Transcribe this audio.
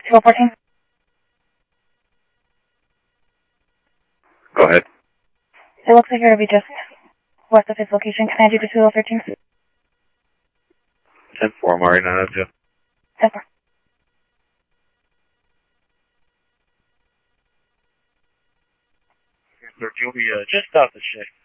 214. Go ahead. It looks like you're to be just west of his location. Can I add you to 2013? 10-4, I'm already not up to. 10-4. Sir, you'll be just off the shift.